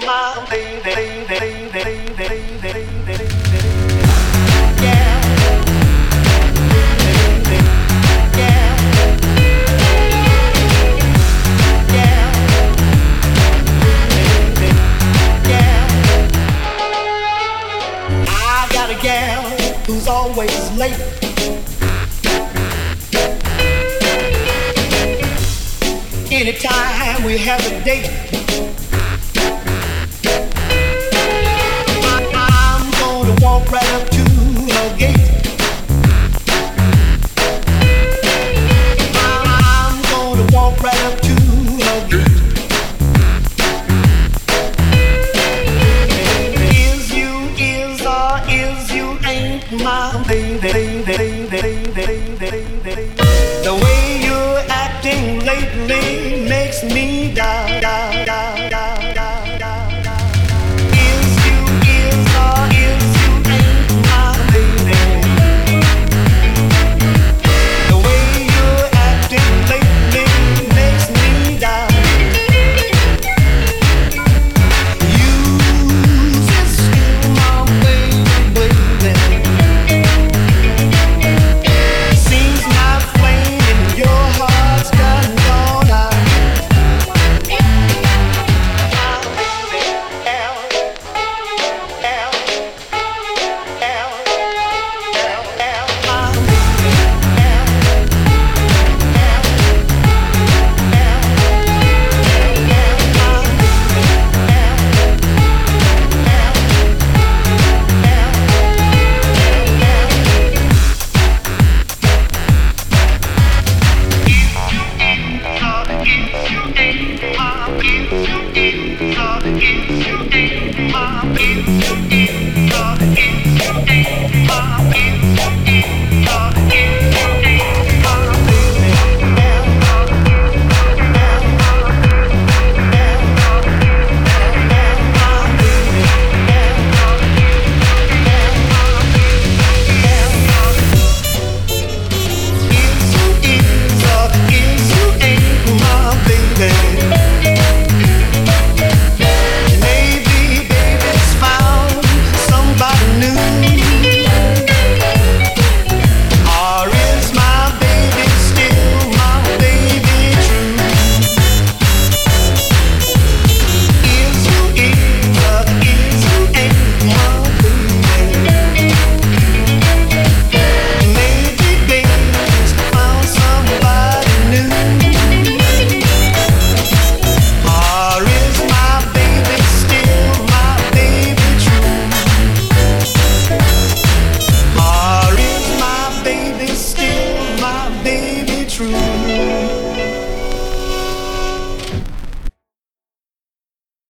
my yeah. I got a gal who's always late. Anytime we have a date, I'm gonna walk right up to her gate. I'm gonna walk right up to her gate. Is you ain't my baby. The way you're acting lately makes me doubt